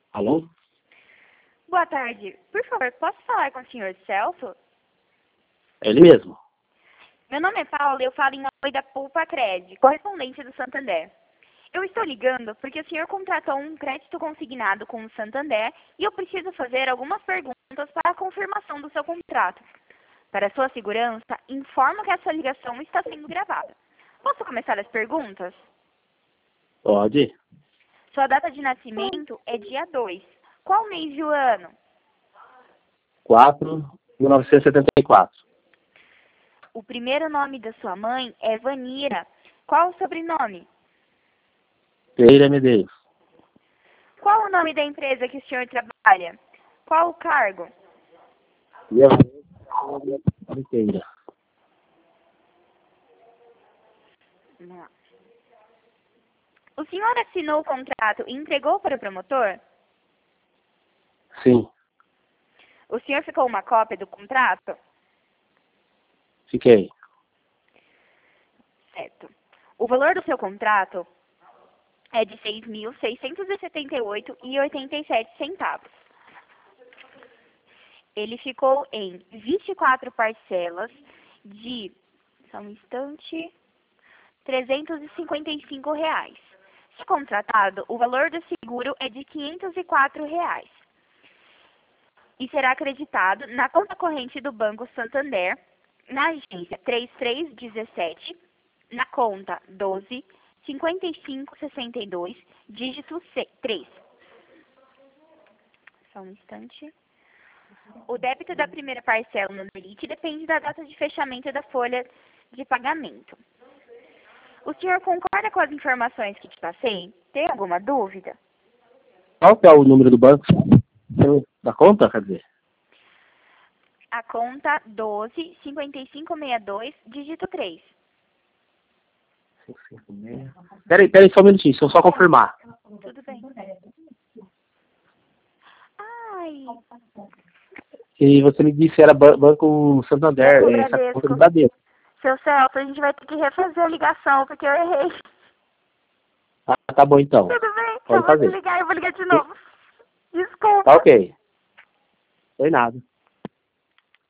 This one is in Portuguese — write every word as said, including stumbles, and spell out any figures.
Alô? Boa tarde. Por favor, posso falar com o senhor Celso? É ele mesmo. Meu nome é Paula e eu falo em nome da Pulpa Cred, correspondente do Santander. Eu estou ligando porque o senhor contratou um crédito consignado com o Santander e eu preciso fazer algumas perguntas para a confirmação do seu contrato. Para sua segurança, informo que essa ligação está sendo gravada. Posso começar as perguntas? Pode. Sua data de nascimento é dia dois. Qual mês do ano? quatro de mil novecentos e setenta e quatro. O primeiro nome da sua mãe é Vanira. Qual o sobrenome? Pereira Medeiros. Qual o nome da empresa que o senhor trabalha? Qual o cargo? Inteira. Não. O senhor assinou o contrato e entregou para o promotor? Sim, O senhor ficou uma cópia do contrato? fiquei. Certo. O valor do seu contrato é de seis mil seiscentos e setenta e oito reais e oitenta e sete centavos. Ele ficou em vinte e quatro parcelas de, só um instante, trezentos e cinquenta e cinco reais. Se contratado, o valor do seguro é de quinhentos e quatro reais. E será acreditado na conta corrente do Banco Santander, na agência três três um sete, na conta doze, cinquenta e cinco, sessenta e dois, dígito três. Só um instante. O débito da primeira parcela no Elite depende da data de fechamento da folha de pagamento. O senhor concorda com as informações que te passei? Tem alguma dúvida? Qual que é o número do banco? Da conta, quer dizer? A conta doze, cinquenta e cinco, sessenta e dois, dígito três. Peraí, peraí só um minutinho, deixa eu só confirmar. Tudo bem. Ai, E você me disse que era ba- Banco Santander, Banco essa conta do Bradesco. Bradesco. Seu Celso, a gente vai ter que refazer a ligação, porque eu errei. Ah, tá bom então. Tudo bem, eu Pode vou fazer. desligar, eu vou ligar de novo. Desculpa. Tá ok. Foi nada.